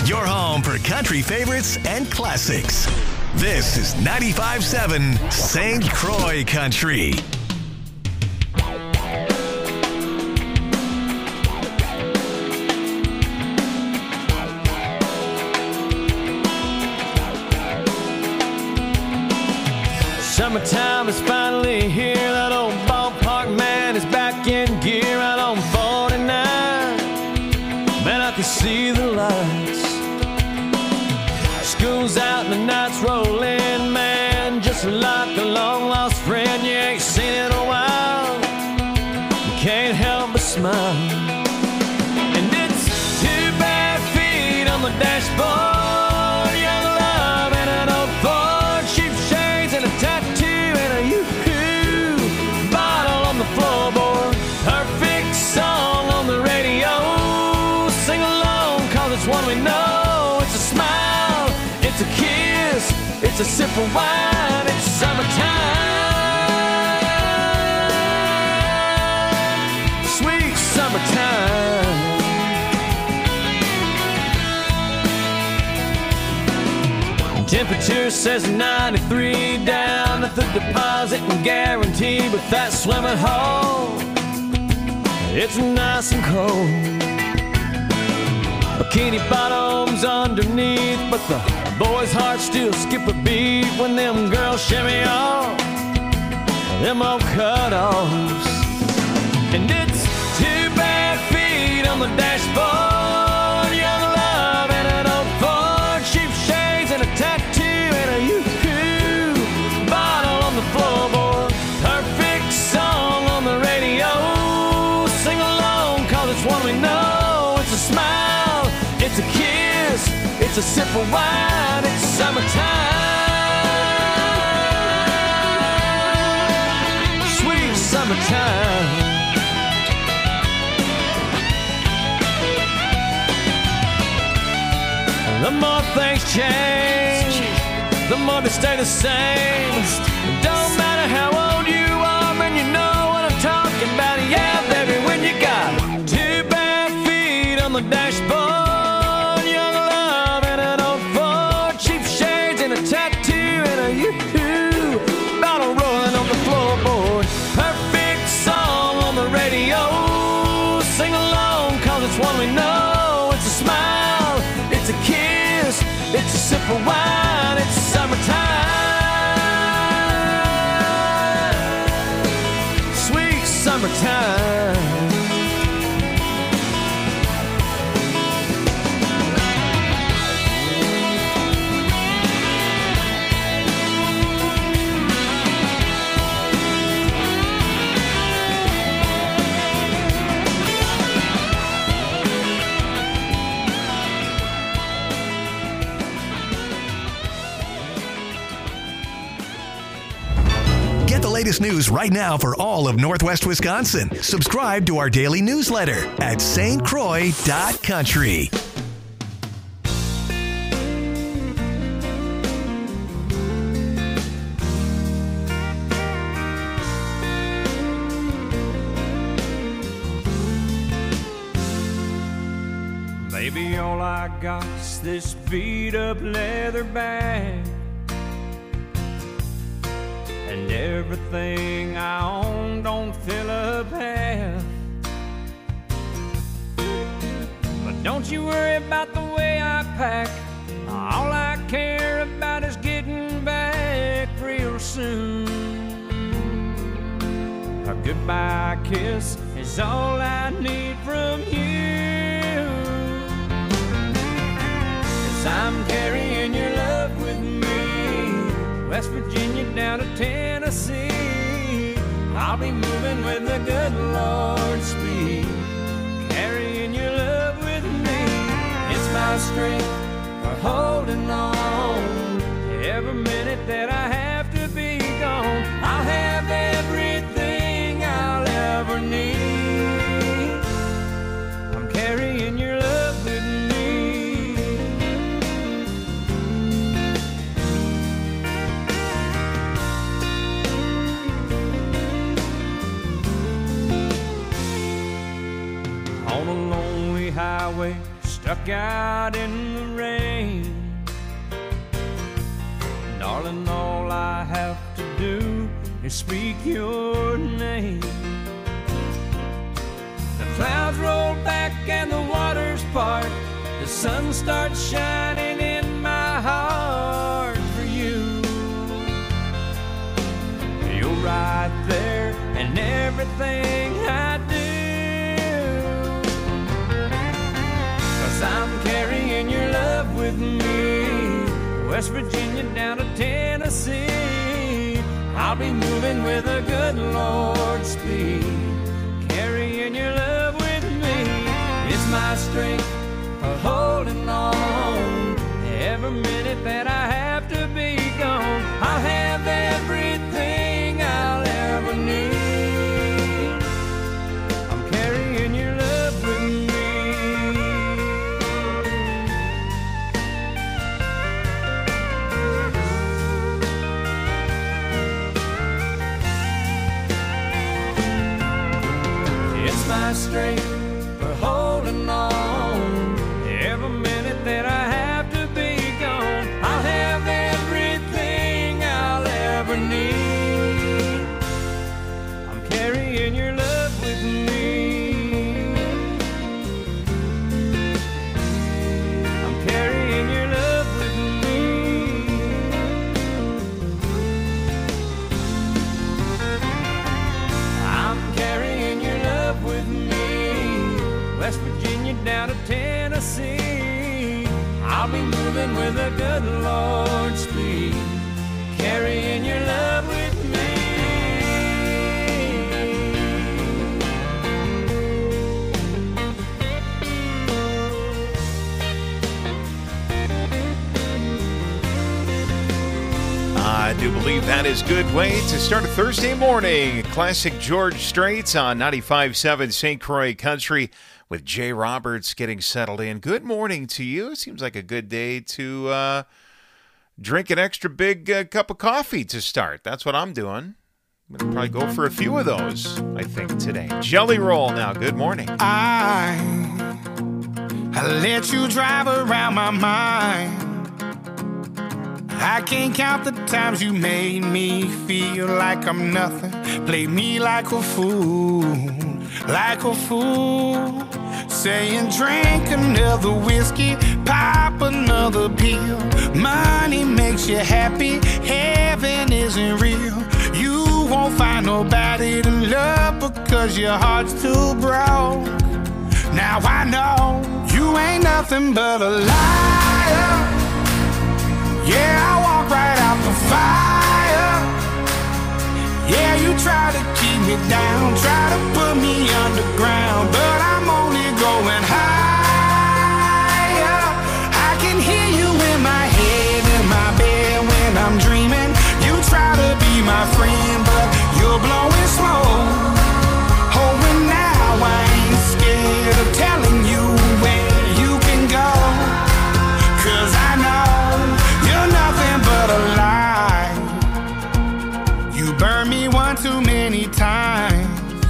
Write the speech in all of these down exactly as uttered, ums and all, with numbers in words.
your home for country favorites and classics. This is ninety-five point seven Saint Croix Country. Summertime is finally here. That old ballpark man is back in gear out on forty-nine. Man, I can see the lights. School's out and the night's rolling, man. Just like a long-lost friend you ain't seen in a while. You can't help but smile. And it's two bare feet on the dashboard, young love and an old Ford, cheap shades and a tattoo and a yoo-hoo bottle on the floorboard. Perfect song on the radio. Sing along, cause it's one we know. It's a smile, it's a kiss, it's a sip of wine. It's summertime, sweet summertime. Temperature says ninety-three down at the deposit and guarantee, but that swimming hole, it's nice and cold. Bikini bottoms underneath, but the boys' hearts still skip a beat when them girls shimmy off them old cutoffs. And it's two bare feet on the dashboard, young love and an old Ford, cheap shades and a tattoo and a yoo-hoo bottle on the floorboard. Perfect song on the radio. Sing along, cause it's one we know. It's a smile, it's a kiss, it's a sip of wine. It's summertime, sweet summertime. The more things change, the more they stay the same. It don't matter how old you are, man, you know what I'm talking about. Yeah, baby, when you got two bare feet on the dashboard, young love and an old Ford, cheap shades and a tattoo and a yoo-hoo bottle rolling on the floorboard. Perfect song on the radio. Sing along, cause it's one we know. It's a smile, it's a kiss, it's a sip of wine. It's summertime, sweet summertime. Get the latest news right now for all of Northwest Wisconsin. Subscribe to our daily newsletter at S T Croix dot country. Baby, all I got is this beat up leather bag, and everything I own don't fill up half. But don't you worry about the way I pack. All I care about is getting back real soon. A goodbye kiss is all I need from you. 'Cause I'm carrying your love with me, West Virginia down to Tennessee. I'll be moving with the good Lord's speed, carrying your love with me. It's my strength for holding on. Every minute that I have to be gone, I'll have everything I'll ever need. I'm carrying your love with me. On a lonely highway, stuck stuck out in the rain. Darling, all I have to do is speak your name. The clouds roll back and the waters part. The sun starts shining in my heart for you. You're right there in everything I do. 'Cause I'm carrying your love with me, West Virginia down to Tennessee. I'll be moving with a good Lord's speed, carrying your love with me. It's my strength for holding on. Every minute that I have to be gone, I'll have everything I'll ever need. I'm carrying your love with me. It's my strength for holding on. Every minute that I have to be gone, I'll have everything I'll ever need. I'm carrying your love with me. I'm carrying your love with me. I'm carrying your love with me, West Virginia down to Tennessee. I'll be moving with a good Lord's speed, carrying your love with me. I do believe that is a good way to start a Thursday morning. Classic George Straits on ninety-five point seven Saint Croix Country with Jay Roberts getting settled in. Good morning to you. Seems like a good day to uh, drink an extra big uh, cup of coffee to start. That's what I'm doing. I'm going to probably go for a few of those, I think, today. Jelly Roll now. Good morning. I, I let you drive around my mind. I can't count the times you made me feel like I'm nothing. Played me like a fool, like a fool. Saying drink another whiskey, pop another pill. Money makes you happy, heaven isn't real. You won't find nobody to love because your heart's too broke. Now I know you ain't nothing but a liar. Yeah, I walk right out the fire. Yeah, you try to keep me down, try to put me underground, but I'm only going higher. I can hear you in my head, in my bed when I'm dreaming. You try to be my friend, but you're blowing smoke. Oh, and now I ain't scared of telling you where you can go, 'cause I know you're nothing but a lie. You burned me one too many times,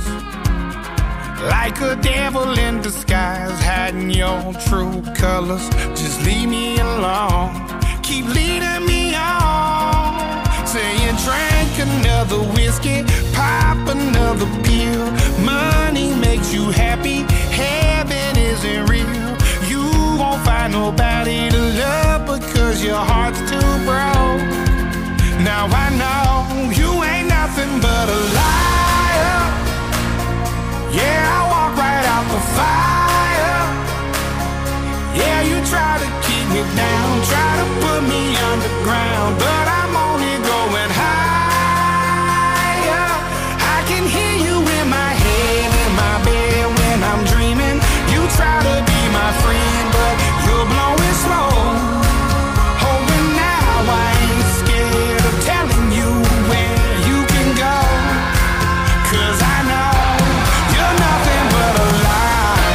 like a devil in disguise, hiding your true colors. Just leave me alone, keep leading me on. Saying drink another whiskey, pop another pill. Money makes you happy, heaven isn't real. You won't find nobody to love because your heart's too broke. Now I know you ain't nothing but a liar. Yeah, I walk right out the fire. Yeah, you try to keep me down, try to put me underground, but I'm only going higher. I can hear you in my head, in my bed when I'm dreaming. You try to be my friend, but you're blowing smoke. Oh, and now I ain't scared of telling you where you can go, 'cause I know you're nothing but a lie.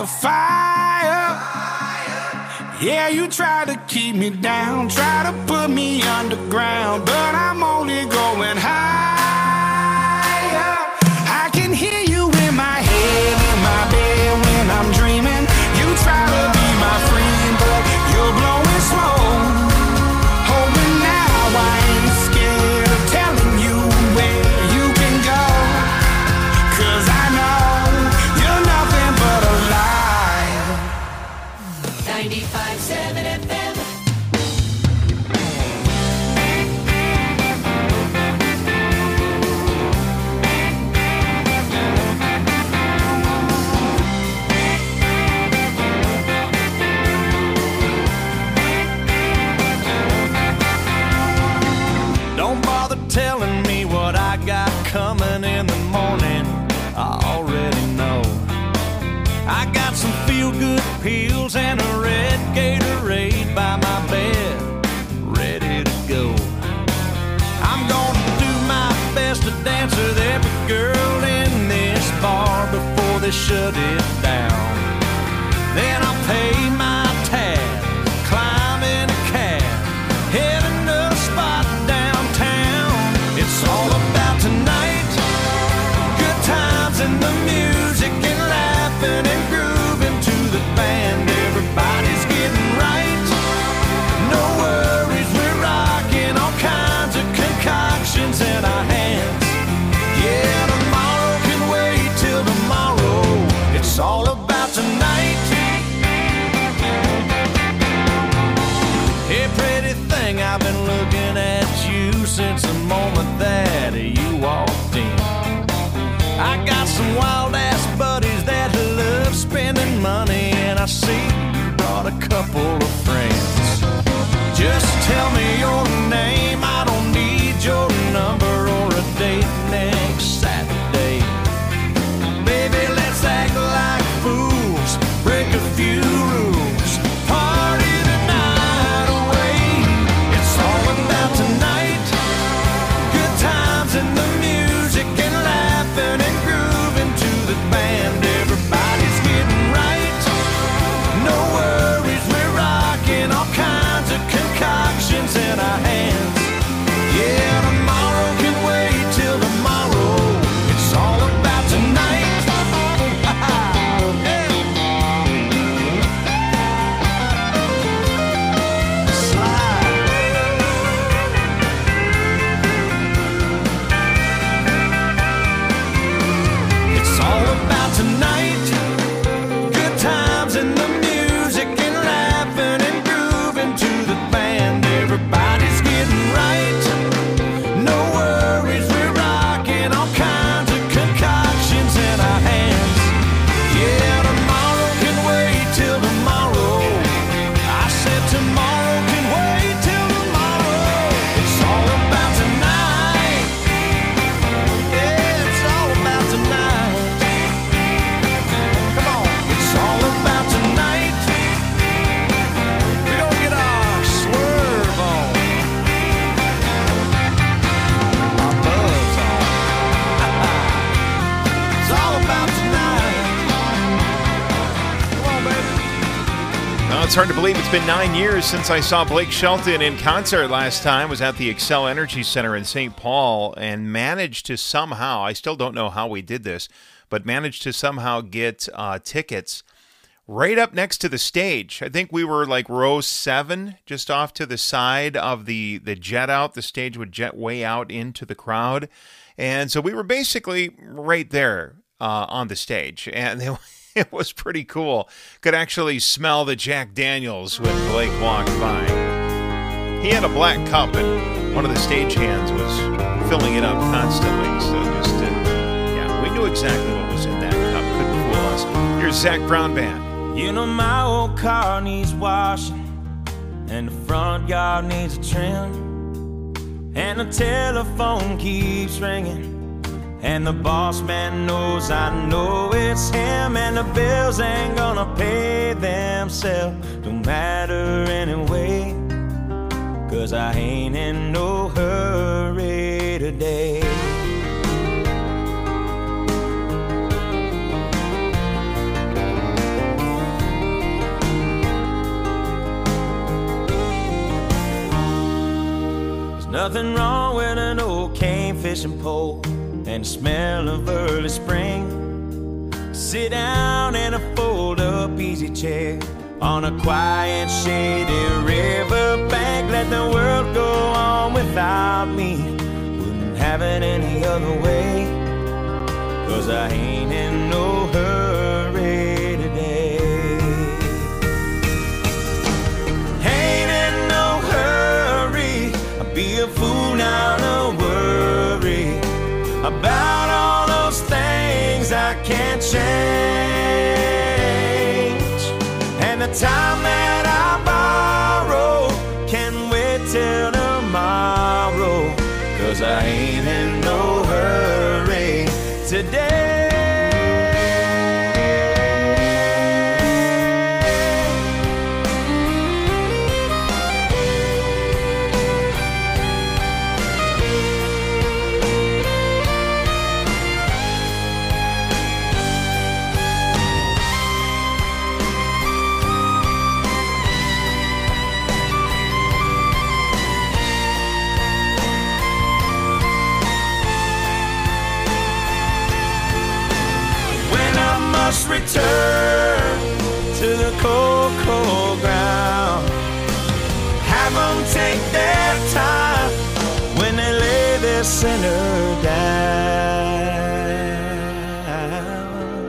the fire. Yeah, you try to keep me down, try to put me underground, but I'm only going higher. I can hear you in my head, in my bed when I'm dreaming. You try to be my friend, but you're blowing smoke. Hoping now I ain't scared of telling you where you can go, 'cause I know you're nothing but a lie. ninety-five seven F M. Don't bother telling me what I got coming in the morning. I already know. I got some feel-good pills and a red Gatorade by my bed, ready to go. I'm gonna do my best to dance with every girl in this bar before they shut it down. Then I'll pay my tab, climb in a cab, heading to a spot downtown. It's all about tonight, good times and the music and laughing and grooving to the band. Everybody's getting right, no worries, we're rocking all kinds of concoctions in our hands. Yeah, tomorrow can wait till tomorrow. It's all about tonight. Hey, pretty thing, I've been looking at you since the moment that you walked in. I got some wild-ass buddies that love spending money, and I see you brought a couple of friends. Just tell me your name, I don't need your number or a date next Saturday. Baby, let's act like fools, break a few rules, party the night away. It's all about tonight, good times and the music and laughing and grooving to the band. Everybody's getting right, no worries, we're rocking all kinds of concoctions in our hands. Yeah, tomorrow can wait till tomorrow. It's all about tonight. It's all about tonight, good times and the music and laughing and grooving to the band. Everybody's getting right, no worries, we're rocking all kinds of concoctions in our hands. Yeah, tomorrow can wait till tomorrow. I said tomorrow can wait till tomorrow. It's all about tonight. Yeah, it's all about tonight. Come on, it's all about tonight. We gonna get our swerve on, our buzz on. It's all about tonight. Come on, baby. Well, it's hard to believe it's been nine years since I saw Blake Shelton in concert last time. Was at the Xcel Energy Center in Saint Paul and managed to somehow, I still don't know how we did this, but managed to somehow get uh, tickets right up next to the stage. I think we were like row seven, just off to the side of the, the jet out. The stage would jet way out into the crowd. And so we were basically right there uh, on the stage. And it, it was pretty cool. Could actually smell the Jack Daniels when Blake walked by. He had a black cup, and one of the stagehands was filling it up constantly. So just, uh, yeah, we knew exactly what was in that cup. Couldn't fool us. Here's Zach Brown Band. You know my old car needs washing, and the front yard needs a trim, and the telephone keeps ringing, and the boss man knows I know it's him, and the bills ain't gonna pay themselves. Don't matter anyway, 'cause I ain't in no hurry today. Nothing wrong with an old cane fishing pole and the smell of early spring. Sit down in a fold-up easy chair on a quiet, shady river bank. Let the world go on without me. Wouldn't have it any other way, 'cause I ain't in no hurry today. Ain't in no hurry. I'd be a fool now to worry about all those things I can't change. And the time that I borrow can wait till tomorrow, 'cause I ain't in no hurry today. Return to the cold, cold ground. Have them take their time when they lay their sinner down.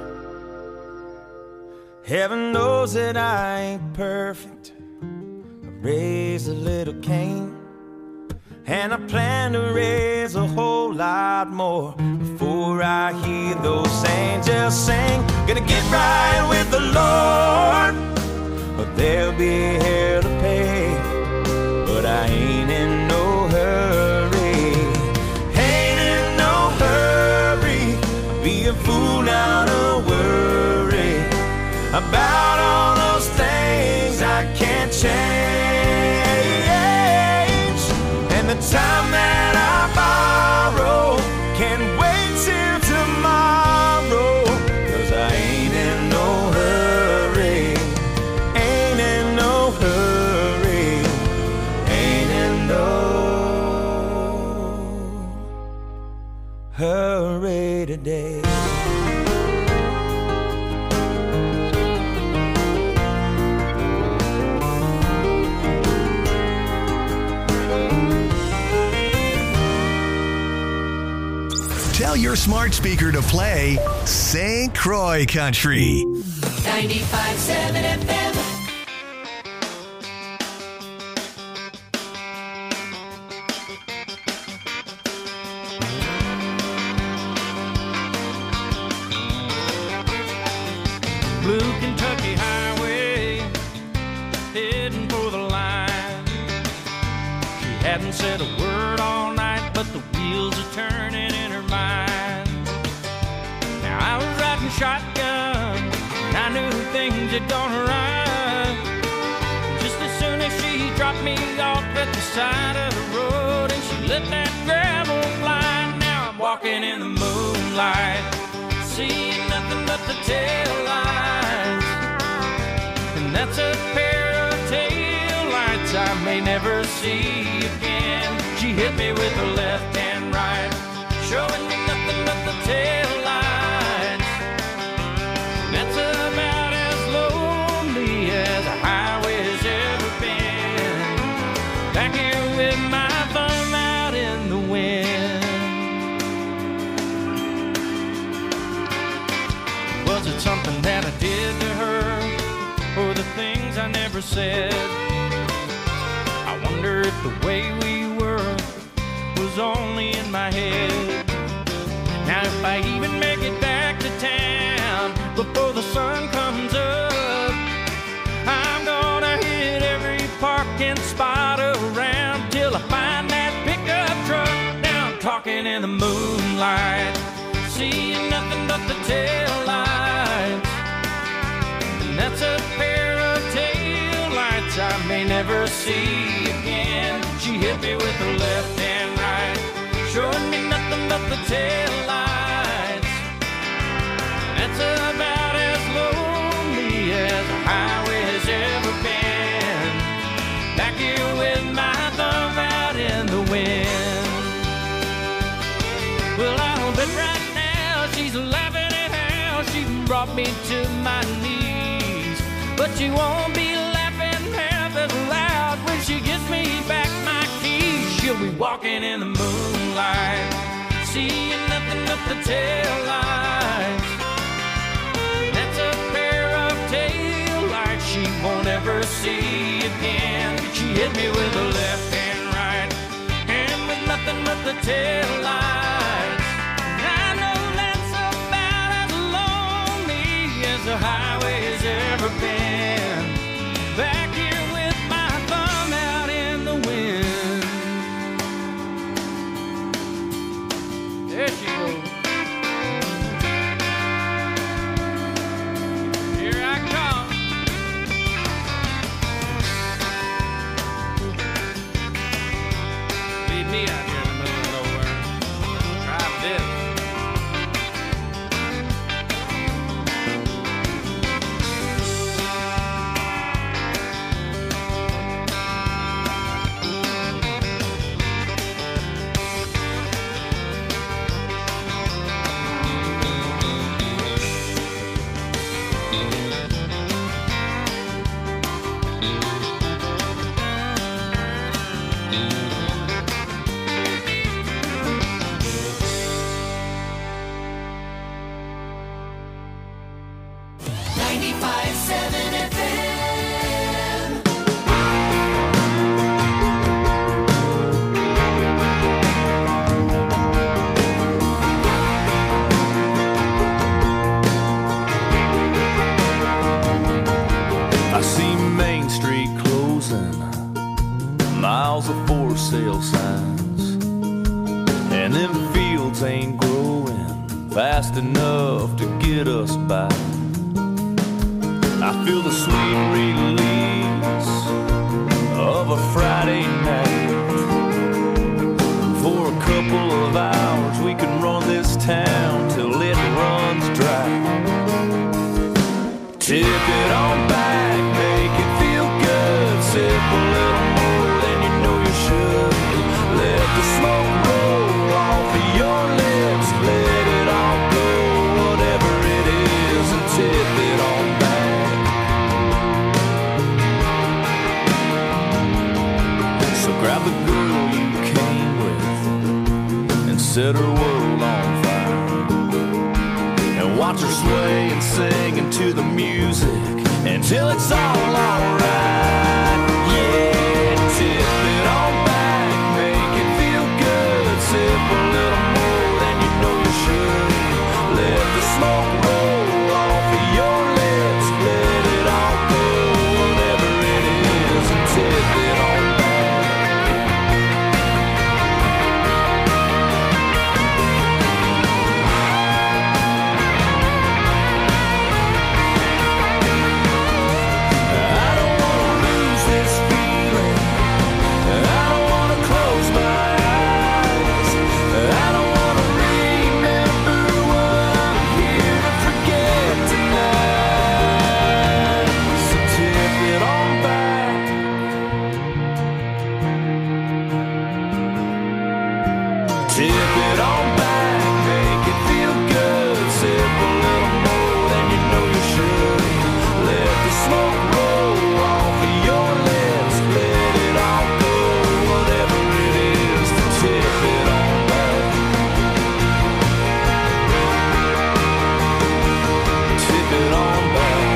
Heaven knows that I ain't perfect. I raised a little Cain, and I plan to raise a whole lot more before I hear those angels sing. Gonna get right with the Lord, but there'll be hell to pay. But I ain't in no hurry. Ain't in no hurry. I'd be a fool now to worry about all those things I can't change. And the time that I borrow can wait till tomorrow, 'cause I ain't in no hurry. Ain't in no hurry. Ain't in no hurry today. Tell your smart speaker to play Saint Croix Country. ninety-five point seven F M. Blue Kentucky Highway, heading for the line. She hadn't said a word all night, but the wheels are turning in her mind. Now I was riding shotgun, and I knew things had gone right. Just as soon as she dropped me off at the side of the road, and she let that gravel fly. Now I'm walking in the moonlight, seeing nothing but the tail lights. And that's a pair of tail lights I may never see again. She hit me with her left and right, showing me nothing but the tail lights. And that's about as lonely as a highway has ever been. Back here with my thumb out in the wind. Was it something that I did to her, or the things I never said? I wonder if the way we were was only in my head. Now if I even make it back to town before the sun comes up, I'm gonna hit every parking spot around till I find that pickup truck. Now I'm talking in the moonlight, seeing nothing but the tail lights. And that's a pair of tail lights I may never see again. She hit me with her left and right, showing me nothing but the tail lights. That's about as lonely as a highway has ever been. Back here with my thumb out in the me to my knees. But she won't be laughing half as loud when she gives me back my keys. She'll be walking in the moonlight, seeing nothing but the taillights. That's a pair of taillights she won't ever see again. She hit me with the left and right, and with nothing but the taillights. I know that's about as lonely as the highway has ever been. Back here with my thumb out in the wind. There she goes. Here I come. Leave me out here in the middle of nowhere. Try this. ninety-five seven F M. I see Main Street closing, miles of for sale signs, and them fields ain't growing fast enough to get us by. I feel the sweet release of a Friday night. For a couple of hours we can run this town till it runs dry. Tip it on back, make it feel good. Sip a little more than you know you should. Let the smoke roll off of your lips. Let it all go, whatever it is, and tip it on back. So grab the girl you came with and set her world on fire, and watch her sway and sing into the music until it's all alright. Yeah, tip it on back, make it feel good. Sip a little more than you know you should. Let the smoke roll off of your lips. Let it all go, whatever it is, and tip it on back. I don't wanna lose this feeling. I don't wanna close my eyes. I don't wanna remember what I'm here to forget tonight. So tip it on back. Tip it on back, make it feel good. Sip a little more than you know you should. Let the smoke roll off of your lips. Let it all go, whatever it is, to tip it on back. Tip it on back.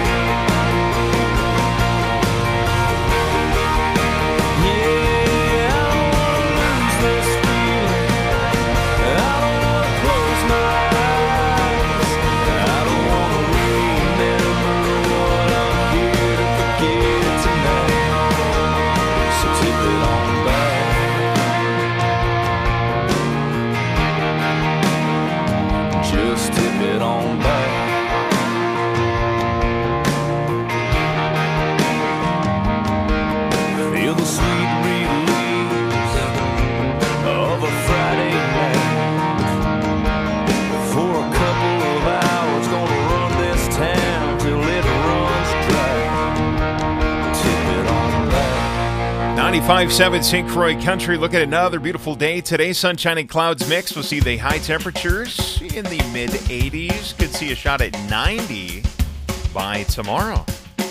Yeah, I don't wanna lose this feeling. I don't wanna close my eyes. I don't wanna remember what I'm here to forget tonight. So tip it on back. Just tip it on back. Feel the sweet release of a Friday night. For a couple of hours, gonna run this town till it runs dry. Tip it on back. ninety-five point seven Saint Croix Country. Look at another beautiful day today. Sunshine and clouds mix. We'll see the high temperatures in the mid eighties. Could see a shot at ninety by tomorrow.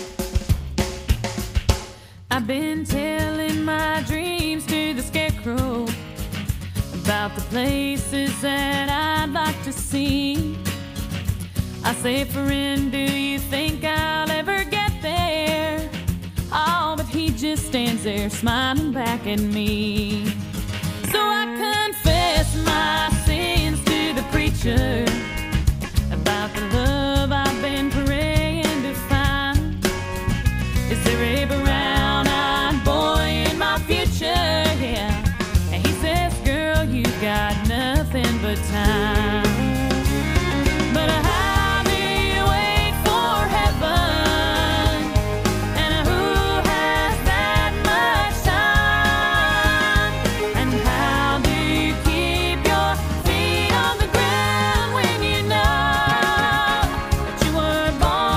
I've been telling my dreams to the scarecrow about the places that I'd like to see. I say, friend, do you think I'll ever get there? Oh, but he just stands there smiling back at me. So I confess my sins to the preacher about the love I've been praying to find. Is there a brown-eyed boy in my future? Yeah. And he says, girl, you got nothing but time. But how do you wait for heaven? And who has that much time? And how do you keep your feet on the ground when you know that you were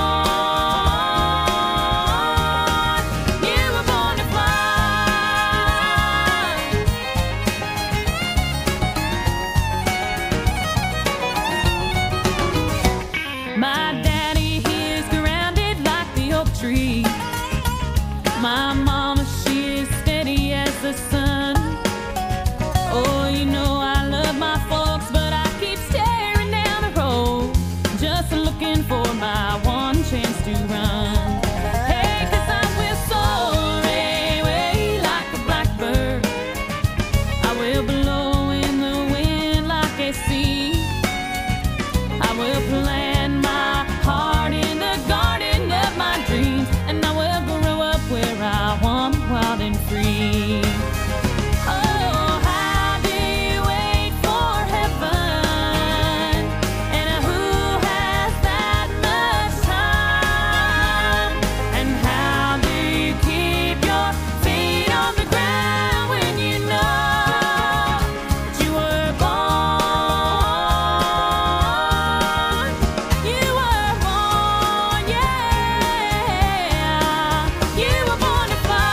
born? You were born to fly. My daddy, he is grounded like the oak tree. My mama, she is steady as the sun. Oh, you know I love my folks, but I keep staring down the road, just looking for my one chance to run. Hey, 'cause I will soar away like a blackbird. I will blow in the wind like a sea. I will plant my heart in the garden of my dreams, and I will grow up where I want, wild and free. Oh, how do you wait for heaven? And who has that much time? And how do you keep your feet on the ground when you know that you were born? You were born, yeah. You were born to fly.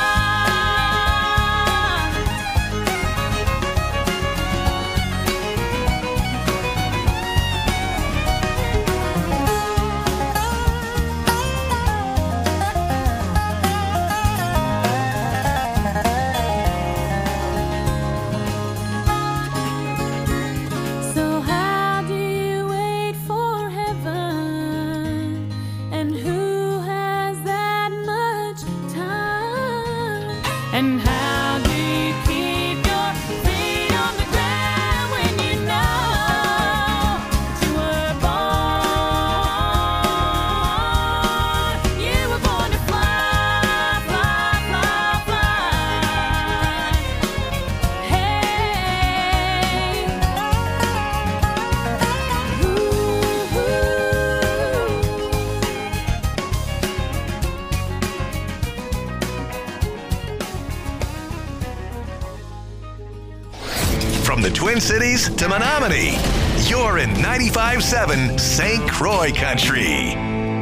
So how do you wait for heaven? And who has that much time? And how do you keep your feet on the ground when you know that you were born? You were born to fly, fly, fly, fly. Hey. From the Twin Cities to Menominee, you're in ninety-five seven Saint Croix Country.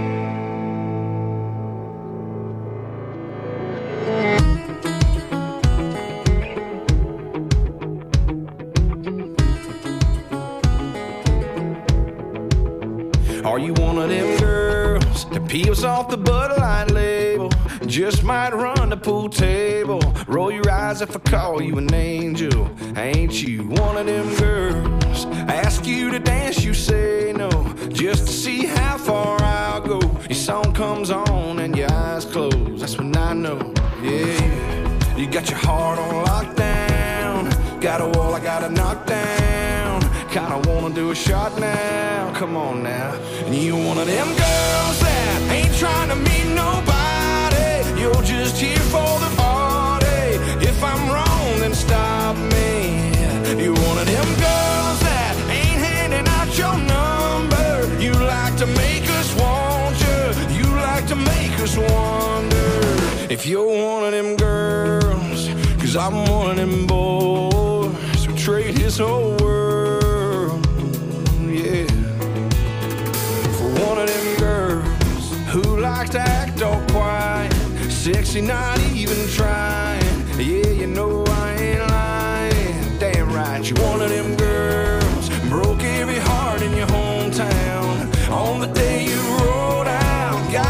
Are you one of them girls that peels off the Bud Light label? Just might run the pool table. Roll your eyes if I call you an angel. Ain't you one of them girls? Ask you to dance, you say no, just to see how far I'll go. Your song comes on and your eyes close. That's when I know, yeah. You got your heart on lockdown. Got a wall I gotta knock down. Kinda wanna do a shot now. Come on now. And you one of them girls that ain't trying to meet nobody. You're just here for the party. If I'm wrong, then stop me. You're one of them girls that ain't handing out your number. You like to make us want you. You like to make us wonder if you're one of them girls. 'Cause I'm one of them boys who trade his whole world, yeah, for one of them girls who like to act all quiet, sexy, not even trying. Yeah, you know I ain't lying. Damn right, you one of them girls broke every heart in your hometown on the day you rolled out. Got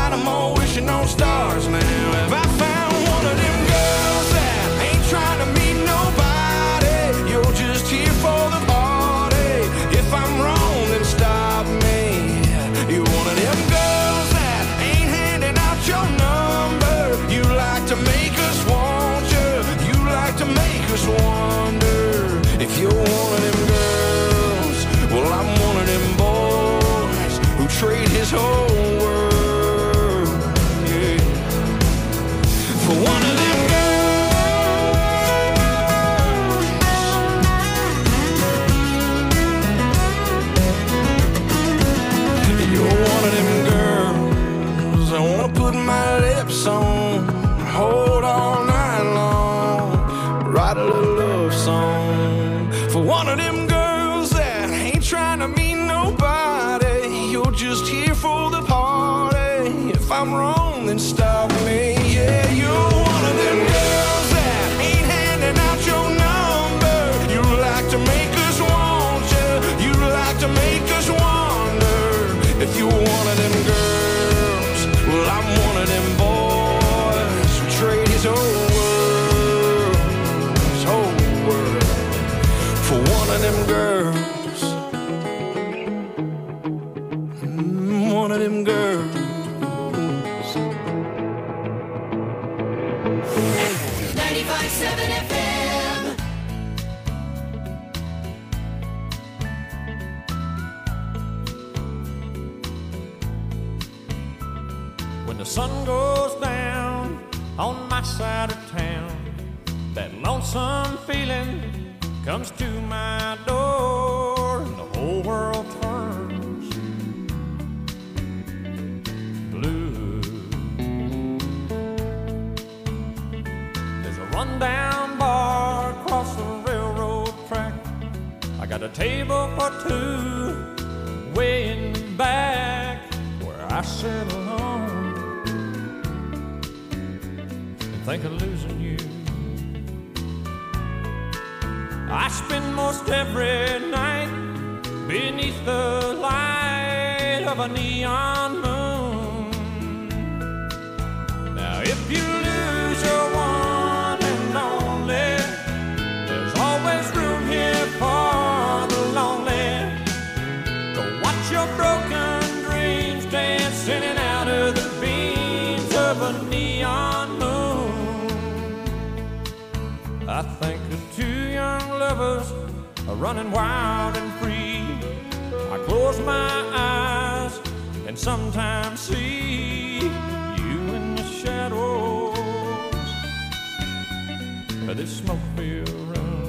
you're one of them girls, well, I'm one of them boys who trade his whole world, yeah, for one of them girls. You're one of them girls I wanna put my lips on, hold all night long, write a little love song for one of them girls that ain't trying to meet nobody. You're just here for the party. If I'm wrong, then stop me. Yeah, you're one of them girls that ain't handing out your number. You like to make us want you. You like to make us wonder. If you're one of them girls, well, I'm one of them boys who trade his whole world, his whole world, for one of them girls. Mm, one of them girls. ninety-five seven F M. When the sun goes down on my side of town, that lonesome feeling comes to my door, and the whole world turns blue. There's a rundown bar across the railroad track. I got a table for two way in the back where I sit alone and think of losing you. I spend most every night beneath the light of a neon moon. Now if you lose your one and only, there's always room here for the lonely. Go watch your broken dreams dancing in and out of the beams of a neon moon. I think of two young lovers are running wild and free. I close my eyes and sometimes see you in the shadows of this smoke-filled room.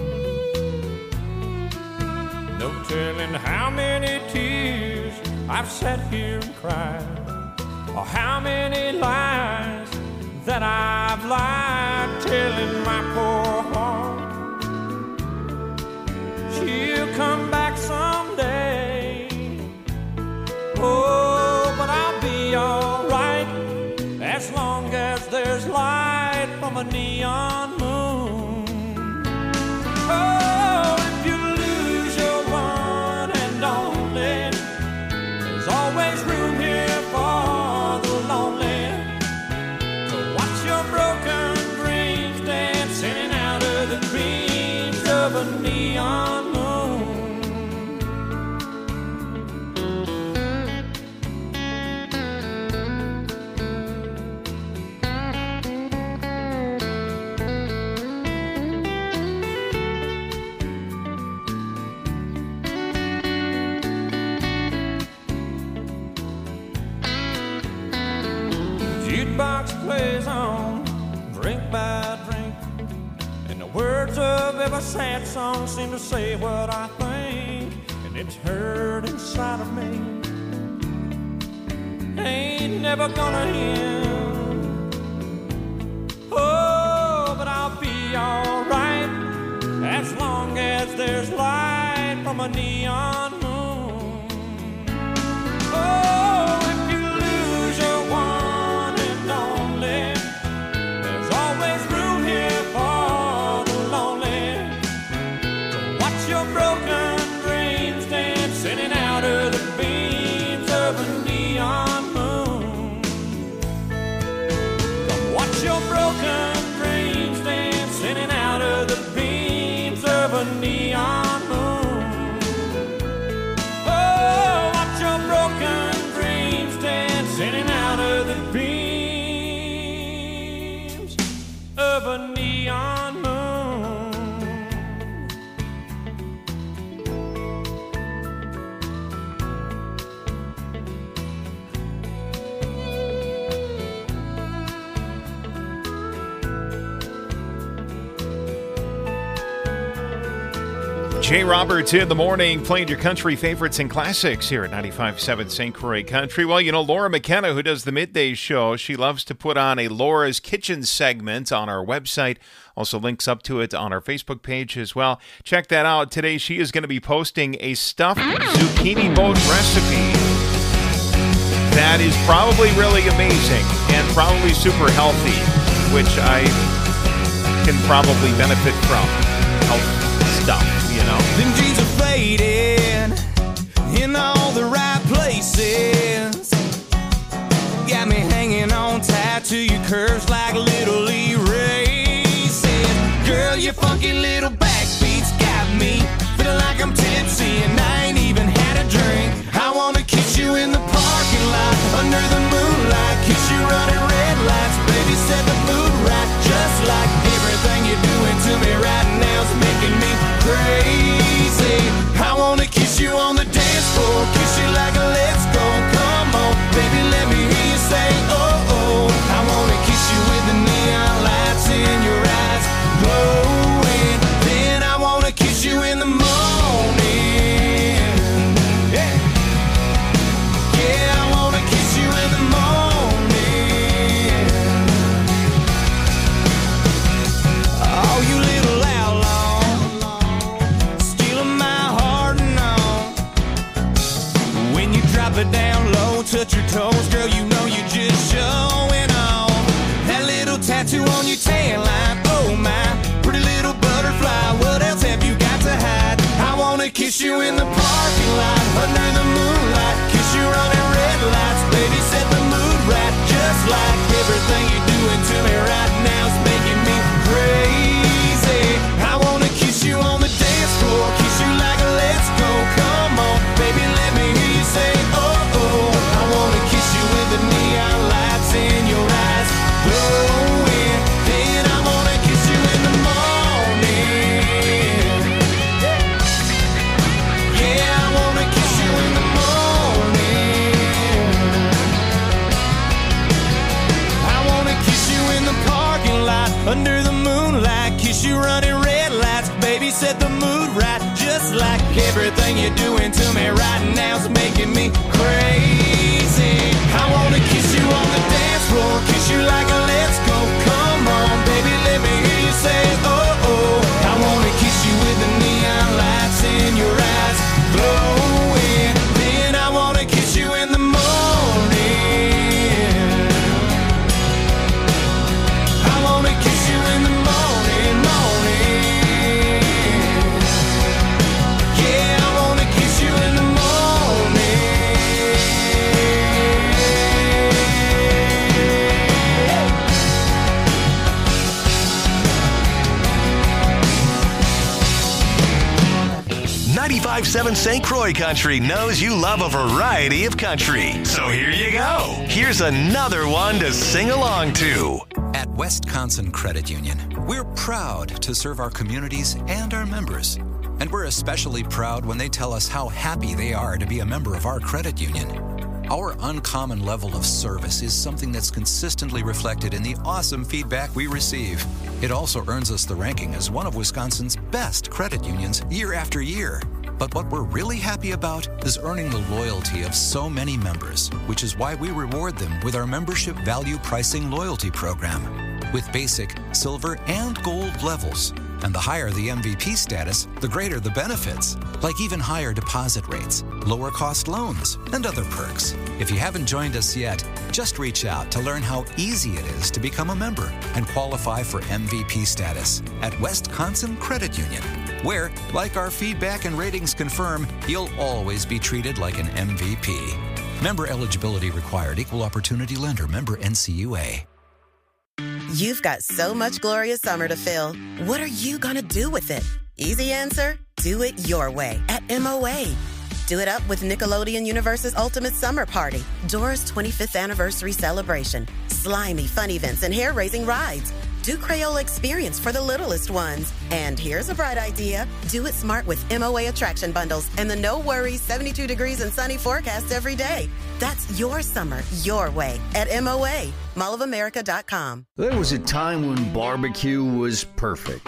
No telling how many tears I've sat here and cried, or how many lies that I've lied, telling my poor heart she'll come back someday. Oh, but I'll be alright as long as there's light from a neon moon. Oh, if you lose your one and only, there's always room here for the lonely. To watch your broken dreams dance in and out of the dreams of a neon moon. Jukebox plays on, drink by drink, and the words of every sad song seem to say what I think, and it's hurt inside of me. Ain't never gonna end. Oh, but I'll be alright as long as there's light from a neon moon. Oh, if you lose your one and only, there's always room here for the lonely. To watch your broken dreams dance in and out of the beams of a neon moon. Come watch your broken dreams dance in and out of the beams of a neon moon. Jay Roberts in the morning, playing your country favorites and classics here at ninety-five point seven Saint Croix Country. Well, you know, Laura McKenna, who does the midday show, she loves to put on a Laura's Kitchen segment on our website. Also links up to it on our Facebook page as well. Check that out. Today she is going to be posting a stuffed zucchini boat recipe that is probably really amazing and probably super healthy, which I can probably benefit from. Health stuff. You know. Them jeans are faded in all the right places. Got me hanging on tight to your curves like little erases. Girl, your funky little backbeats got me feeling like I'm tipsy and I ain't even had a drink. I wanna kiss you in the parking lot under the moonlight. Kiss you running red lights, baby, set the mood right. Just like everything you're doing to me right now is making me crazy. I wanna kiss you on the dance floor, kiss you like a let's go. Come on, baby, let me hear you say oh oh. I wanna kiss you with the neon lights in your eyes glowing. Then I wanna kiss you in the morning. Yeah, yeah, I wanna kiss you in the morning. Oh, you little outlaw, stealing my heart and all. When you drop it down low, touch your toes, girl, you know you're just showing off. That little tattoo on your tan line, oh my, pretty little butterfly. What else have you got to hide? I wanna kiss you in the parking lot under the moonlight. Kiss you running red lights, baby, set the mood right. Just like everything you're doing to me right now is making me crazy. I wanna kiss you on the dance floor, kiss you like a let's go. Come on, baby, let me hear you say oh oh. I wanna kiss you with the neon lights in your eyes glowing. Then I wanna kiss you in the morning. Yeah, I wanna kiss you in the morning. I wanna kiss you in the parking lot under the moonlight. Kiss you running red lights, baby, set the mood right. Just like everything you're doing to me right now is making me crazy. I wanna kiss you on the dance floor, kiss you like a let's go. Come on, baby, let me hear you say oh oh. I wanna kiss you with the neon lights in your eyes glowing. Then I wanna kiss you in the morning. I wanna kiss you in the morning, morning. Yeah, I wanna kiss you in the morning. ninety-five point seven Saint Croix Country knows you love a variety of country. So here you go. Here's another one to sing along to. At Wisconsin Credit Union, we're proud to serve our communities and our members. And we're especially proud when they tell us how happy they are to be a member of our credit union. Our uncommon level of service is something that's consistently reflected in the awesome feedback we receive. It also earns us the ranking as one of Wisconsin's best credit unions year after year. But what we're really happy about is earning the loyalty of so many members, which is why we reward them with our membership value pricing loyalty program. With basic, silver, and gold levels. And the higher the M V P status, the greater the benefits, like even higher deposit rates, lower cost loans, and other perks. If you haven't joined us yet, just reach out to learn how easy it is to become a member and qualify for M V P status at Wisconsin Credit Union, where, like our feedback and ratings confirm, you'll always be treated like an M V P. Member eligibility required. Equal opportunity lender. Member N C U A. You've got so much glorious summer to fill. What are you going to do with it? Easy answer, do it your way at M O A. Do it up with Nickelodeon Universe's Ultimate Summer Party, Dora's twenty-fifth anniversary celebration, slimy fun events and hair-raising rides. Do Crayola Experience for the littlest ones. And here's a bright idea. Do it smart with M O A attraction bundles and the no worries seventy-two degrees and sunny forecast every day. That's your summer, your way at M O A, mall of america dot com. There was a time when barbecue was perfect.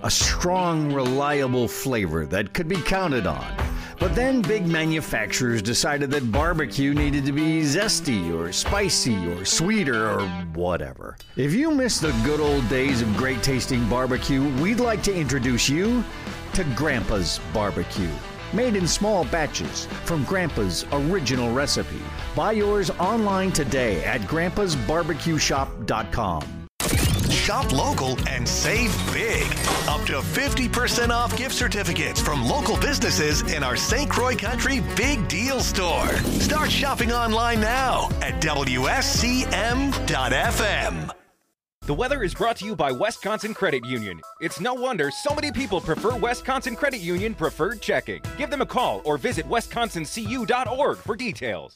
a strong, reliable flavor that could be counted on. But then big manufacturers decided that barbecue needed to be zesty or spicy or sweeter or whatever. If you miss the good old days of great tasting barbecue, we'd like to introduce you to Grandpa's Barbecue. Made in small batches from Grandpa's original recipe. Buy yours online today at grandpas barbecue shop dot com. Shop local and save big. Up to fifty percent off gift certificates from local businesses in our Saint Croix Country Big Deal Store. Start shopping online now at W S C M dot F M. The weather is brought to you by Wisconsin Credit Union. It's no wonder so many people prefer Wisconsin Credit Union Preferred Checking. Give them a call or visit wisconsin c u dot org for details.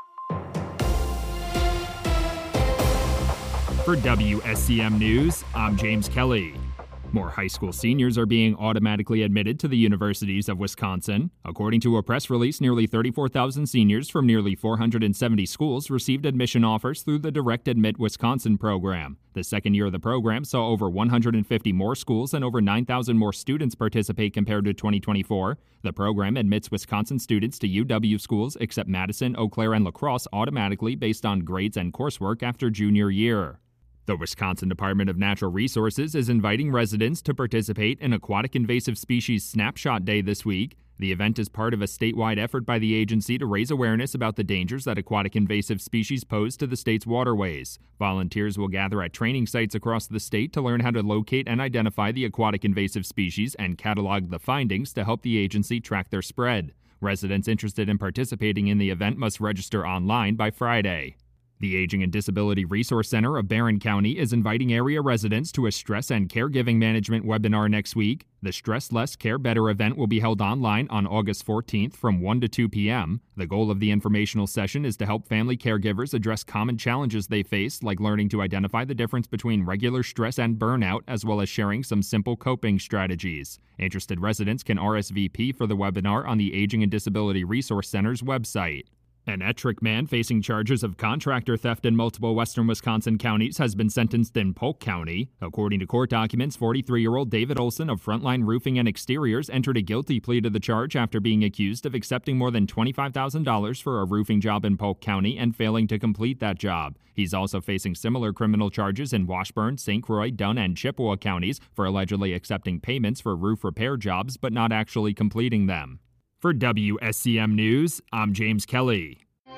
For W S C M News, I'm James Kelly. More high school seniors are being automatically admitted to the universities of Wisconsin. According to a press release, nearly thirty-four thousand seniors from nearly four hundred seventy schools received admission offers through the Direct Admit Wisconsin program. The second year of the program saw over one hundred fifty more schools and over nine thousand more students participate compared to twenty twenty-four. The program admits Wisconsin students to U W schools except Madison, Eau Claire, and La Crosse automatically based on grades and coursework after junior year. The Wisconsin Department of Natural Resources is inviting residents to participate in Aquatic Invasive Species Snapshot Day this week. The event is part of a statewide effort by the agency to raise awareness about the dangers that aquatic invasive species pose to the state's waterways. Volunteers will gather at training sites across the state to learn how to locate and identify the aquatic invasive species and catalog the findings to help the agency track their spread. Residents interested in participating in the event must register online by Friday. The Aging and Disability Resource Center of Barron County is inviting area residents to a stress and caregiving management webinar next week. The Stress Less, Care Better event will be held online on August fourteenth from one to two p.m. The goal of the informational session is to help family caregivers address common challenges they face, like learning to identify the difference between regular stress and burnout, as well as sharing some simple coping strategies. Interested residents can R S V P for the webinar on the Aging and Disability Resource Center's website. An Ettrick man facing charges of contractor theft in multiple western Wisconsin counties has been sentenced in Polk County. According to court documents, forty-three-year-old David Olson of Frontline Roofing and Exteriors entered a guilty plea to the charge after being accused of accepting more than twenty-five thousand dollars for a roofing job in Polk County and failing to complete that job. He's also facing similar criminal charges in Washburn, Saint Croix, Dunn, and Chippewa counties for allegedly accepting payments for roof repair jobs but not actually completing them. For W S C M News, I'm James Kelly.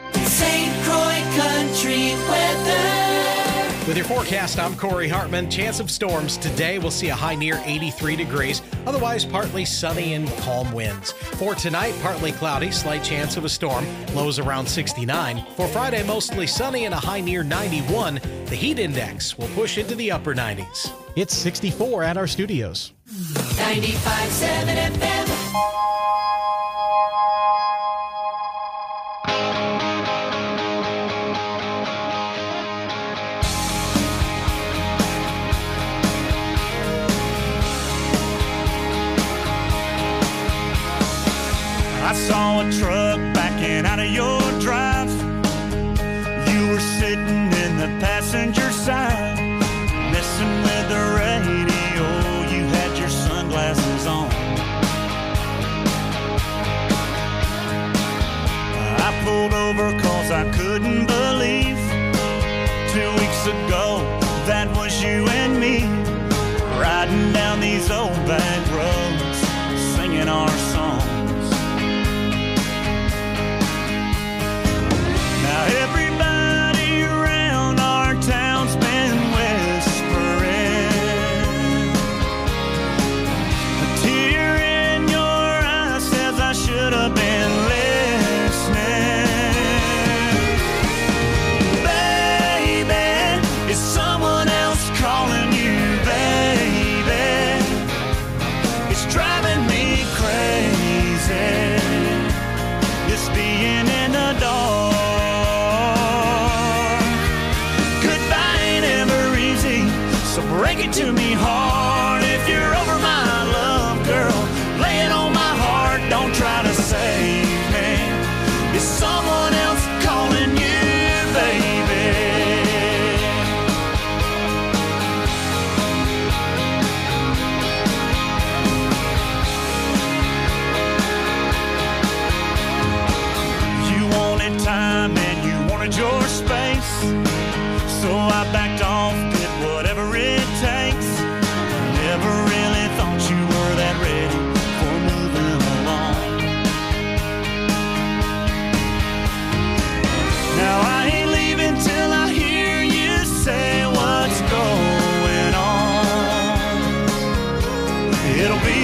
Saint Croix Country weather. With your forecast, I'm Corey Hartman. Chance of storms today. We'll see a high near eighty-three degrees. Otherwise, partly sunny and calm winds. For tonight, partly cloudy, slight chance of a storm. Lows around sixty-nine. For Friday, mostly sunny and a high near ninety-one. The heat index will push into the upper nineties. It's sixty-four at our studios. ninety-five point seven F M. I saw a truck backing out of your drive. You were sitting in the passenger side, messing with the radio. You had your sunglasses on. I pulled over cause I couldn't believe two weeks ago that was you and me, riding down these old back roads, singing our songs.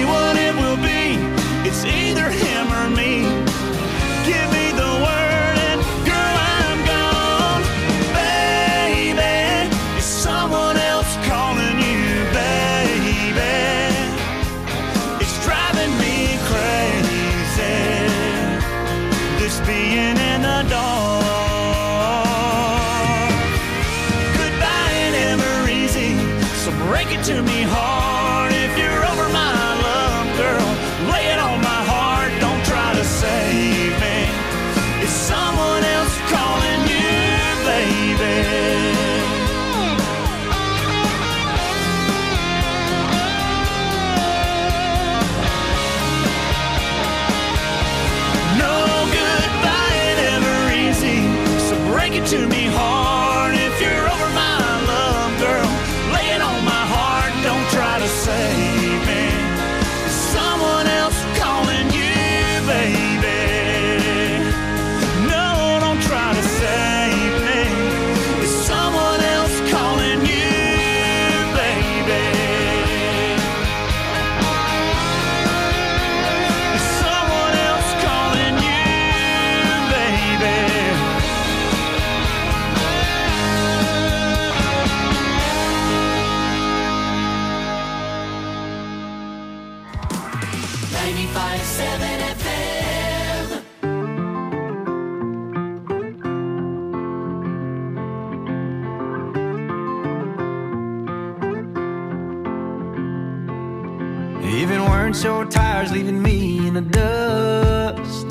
me what it will be. It's either him or me. Give me the word and girl, I'm gone. Baby, is someone else calling you, baby? It's driving me crazy, this being in the dark. Goodbye ain't ever easy, so break it to me hard. If you're over my love, girl, lay it on my heart. Don't try to save me. It's someone else calling you, baby. No goodbye ain't ever easy, so break it to me hard. If you're over my love, girl, lay it on my heart. Don't try to save me. It's someone else calling you, baby. No, don't try to save me. It's someone else calling you, baby. It's someone else calling you, baby. ninety-five seven F M. Even weren't your tires leaving me in the dust.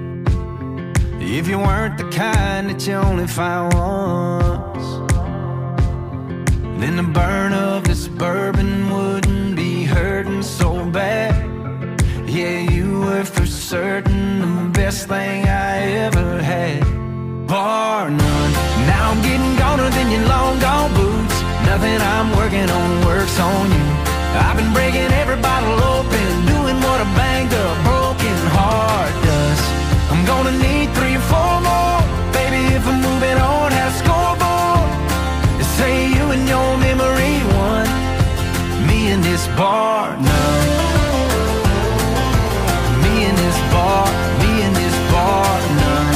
If you weren't the kind that you only find once, then the burn of this bourbon wouldn't be hurting so bad. Yeah, you were for certain the best thing I ever had, bar none. Now I'm getting goner than your long gone boots. Nothing I'm working on works on you. I've been breaking every bottle open, doing what a banged up broken heart does. I'm gonna need three or four more, baby, if I'm moving on. Had a scoreboard, they say you and your memory won. Me and this bar now. Me and this bar, me and this bar now.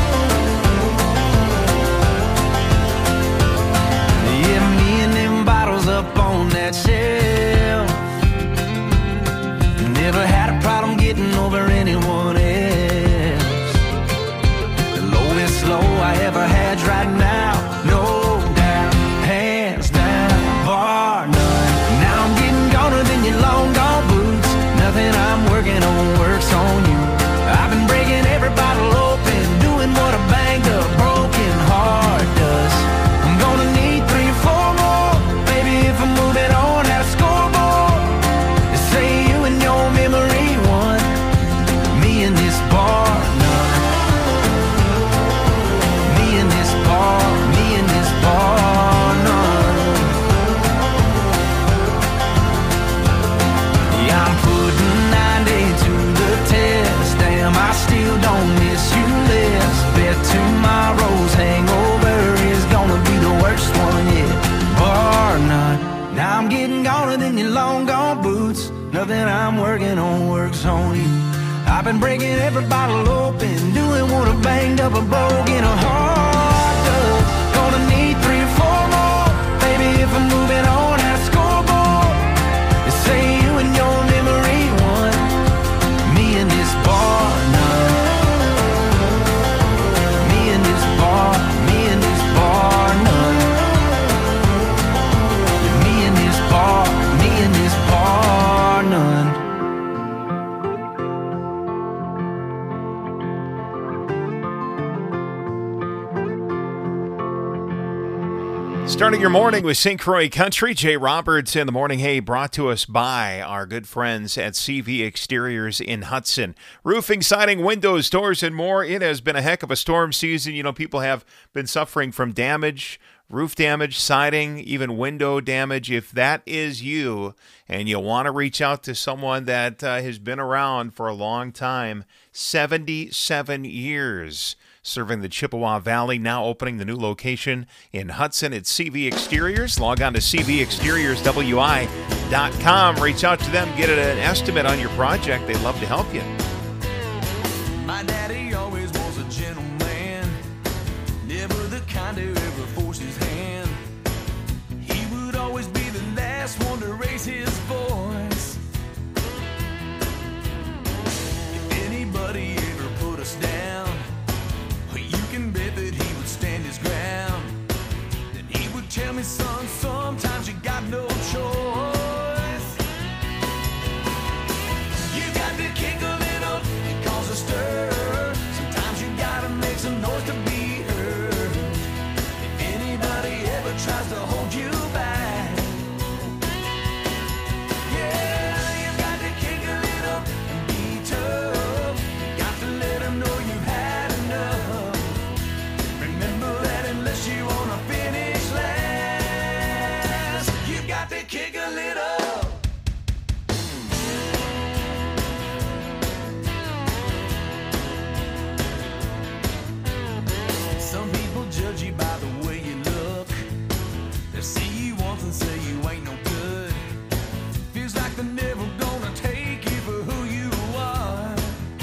Yeah, me and them bottles up on that shelf. Never had a problem getting over anyone else. The lowest low I ever had's right now, no doubt, hands down, bar none. Now I'm getting goner than your long gone boots. Nothing I'm working on works on you. I've been breaking every bottle open, doing what a banged up broken heart does. I'm gonna need three or four more, baby, if I'm moving on. Had a scoreboard, they say you and your memory won. Me and this bar none. Me and this bar, me and this bar none. Yeah, I'm putting ninety to the test. Damn, I still don't miss you less. Bet tomorrow's hangover is gonna be the worst one yet, bar none. Now I'm getting goner than your long gone boots. Nothing I'm working on works on you. I've been breaking every bottle open, doing what a banged up a broken heart does. Gonna need three or four more, baby, if I'm moving on. Had a scoreboard, they say you and your memory won. Me and this bar none. Me and this bar, me and this bar none. Yeah, me and this bar, me and this bar none. Starting your morning with Saint Croix Country, Jay Roberts in the morning. Hey, brought to us by our good friends at C V Exteriors in Hudson. Roofing, siding, windows, doors, and more. It has been a heck of a storm season. You know, people have been suffering from damage, roof damage, siding, even window damage. If that is you and you want to reach out to someone that uh, has been around for a long time, seventy-seven years. serving the Chippewa Valley, now opening the new location in Hudson at C V Exteriors. Log on to c v exteriors w i dot com. Reach out to them, get an estimate on your project. They'd love to help you. My daddy always was a gentleman, never the kind who ever forced his hand. He would always be the last one to raise his voice. If anybody ever put us down, you can bet that he would stand his ground. Then he would tell me, son, sometimes you got no choice. You got to kick a little, it cause a stir. Sometimes you gotta make some noise to be heard. If anybody ever tries to hold you back, yeah, you got to kick a little and be tough. You got to let them know you've had enough. Remember that unless you wanna finish last, you got to kick a little. Some people judge you by the way you look. They see you once and say you ain't no good. Feels like they're never gonna take you for who you are.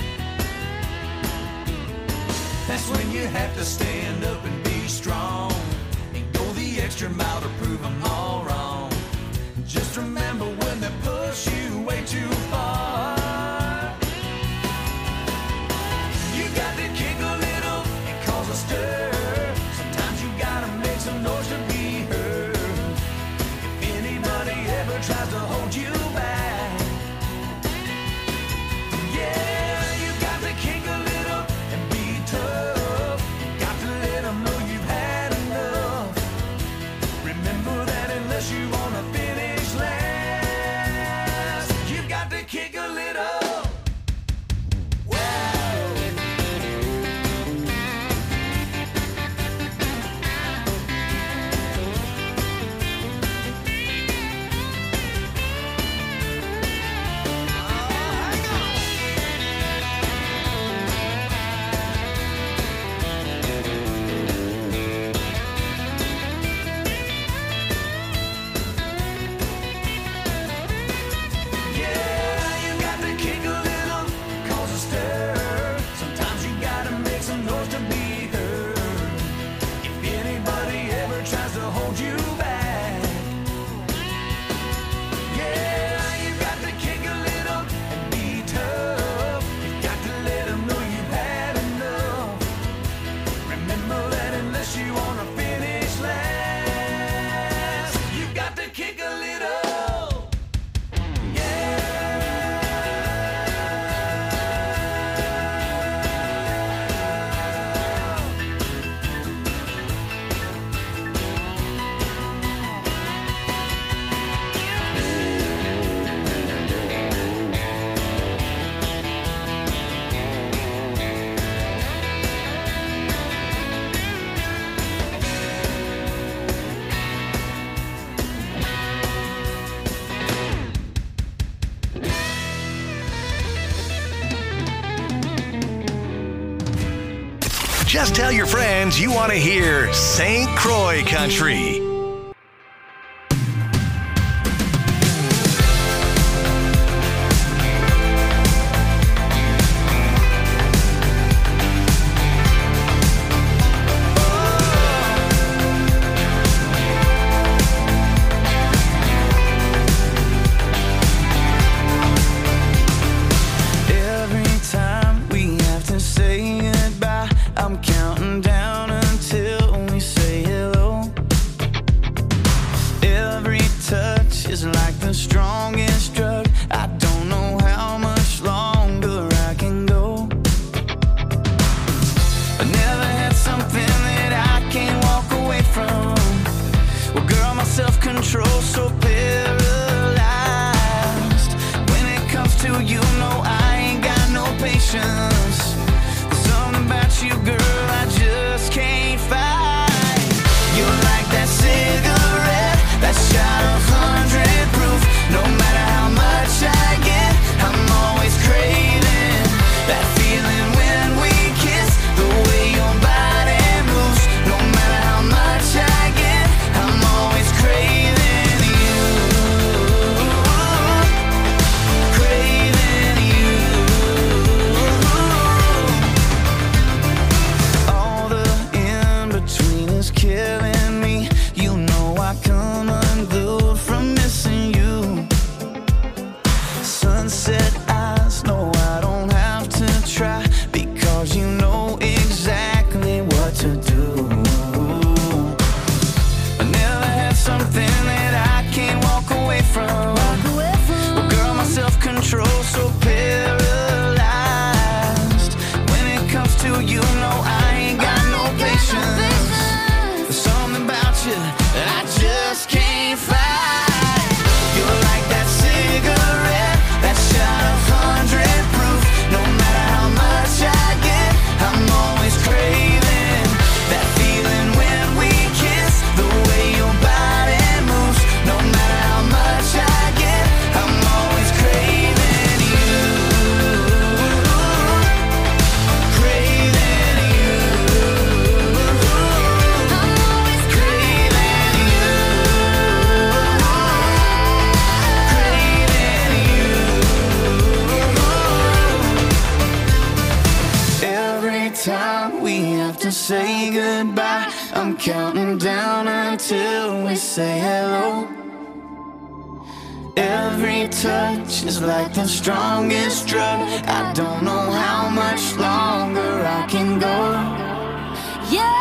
That's when you have to stand up and be strong and go the extra mile to prove them all wrong. Just remember when they push you way too far, you got to kick a little and cause a stir. Sometimes you gotta make some noise to be heard. If anybody ever tries to hold you back, yeah, you got to kick a little and be tough. You got to let them know you've had enough. Remember that unless you wanna finish last, you got to kick a little. Just tell your friends you want to hear Saint Croix Country. That feeling when we kiss, the way your say goodbye. I'm counting down until we say hello. Every touch is like the strongest drug. I don't know how much longer I can go. Yeah.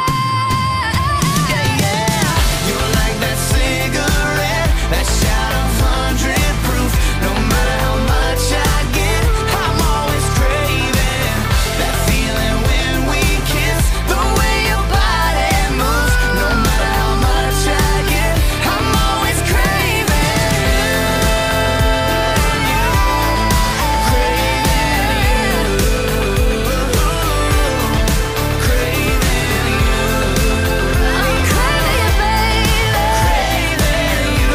That shot of hundred proof. No matter how much I get, I'm always craving that feeling when we kiss. The way your body moves. No matter how much I get, I'm always craving you. Craving you. Craving you. I'm craving you, baby. Craving you.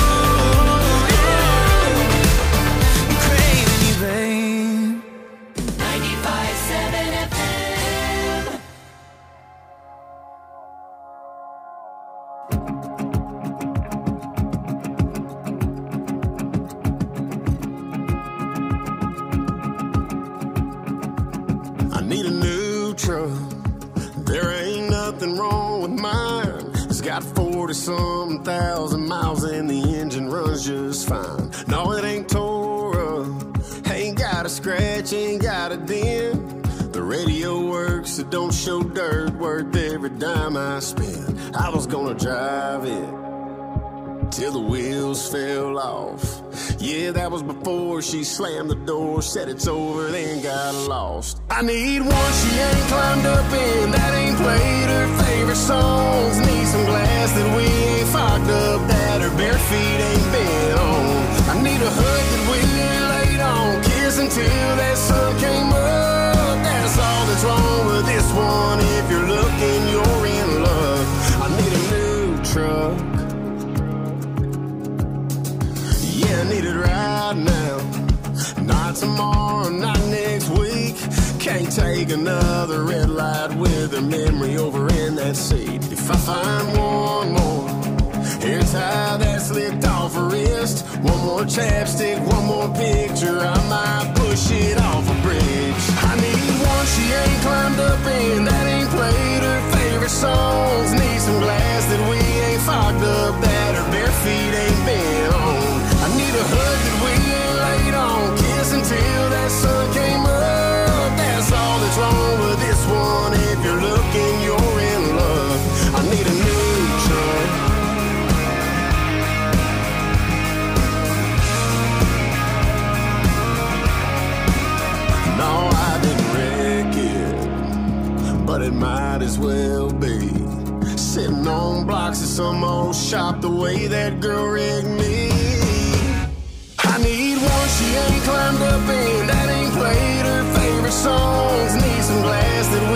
ninety-five seven F M. I need a new truck. There ain't nothing wrong with mine. It's got forty-some thousand miles and the engine runs just fine. No, it ain't tore up. Ain't got a scratch, ain't got a dent. The radio works, it don't show dirt. Worth every dime I spend. I was gonna drive it till the wheels fell off. Yeah, that was before she slammed the door, said it's over, then got lost. I need one she ain't climbed up in, that ain't played her favorite songs. Need some glass that we ain't fogged up, that her bare feet ain't been on. I need a hood that we ain't laid on, kiss until that sun came up. That's all that's wrong with this one. If you're looking, you're in love. I need a new truck. Yeah, I need it right now. Not tomorrow, not next week. Can't take another red light with her memory over in that seat. If I find one more hair tie that's slipped off her wrist, one more chapstick, one more picture, I might push it off a bridge. I need one she ain't climbed up in, that ain't played her favorite songs. Need some glass that we ain't fogged up, that her bare feet ain't been on. I need a hood that we ain't laid on, kiss until that sun came up. That's all that's wrong with this one. If you're looking, you're in love. I need a new truck. No, I didn't wreck it, but it might as well be. Sitting on blocks of some old shop the way that girl rigged me. I need one she ain't climbed up in,